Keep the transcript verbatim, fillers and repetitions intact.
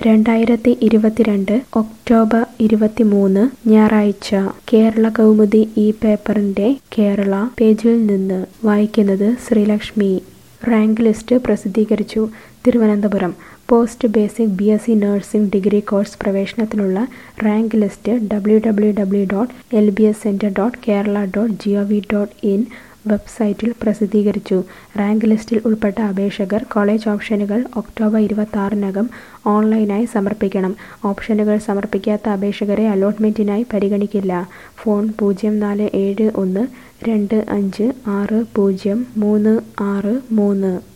രണ്ടായിരത്തി ഇരുപത്തിരണ്ട് ഒക്ടോബർ ഇരുപത്തിമൂന്ന് ഞായറാഴ്ച കേരള കൗമുദി ഈ പേപ്പറിന്റെ കേരള പേജിൽ നിന്ന് വായിക്കുന്നത് ശ്രീലക്ഷ്മി. റാങ്ക് ലിസ്റ്റ് പ്രസിദ്ധീകരിച്ചു. Thiruvananthapuram. Post basic B S C nursing degree course പ്രവേശനത്തിനുള്ള rank list W W W dot L B S centre dot Kerala dot G O V dot in വെബ്സൈറ്റിൽ പ്രസിദ്ധീകരിച്ചു. റാങ്ക് ലിസ്റ്റിൽ ഉൾപ്പെട്ട അപേക്ഷകർ കോളേജ് ഓപ്ഷനുകൾ ഒക്ടോബർ ഇരുപത്തിയാറിനകം ഓൺലൈനായി സമർപ്പിക്കണം. ഓപ്ഷനുകൾ സമർപ്പിക്കാത്ത അപേക്ഷകരെ അലോട്ട്മെന്റിനായി പരിഗണിക്കില്ല. ഫോൺ പൂജ്യം നാല് ഏഴ് ഒന്ന് രണ്ട് അഞ്ച് ആറ് പൂജ്യം മൂന്ന് ആറ് മൂന്ന്.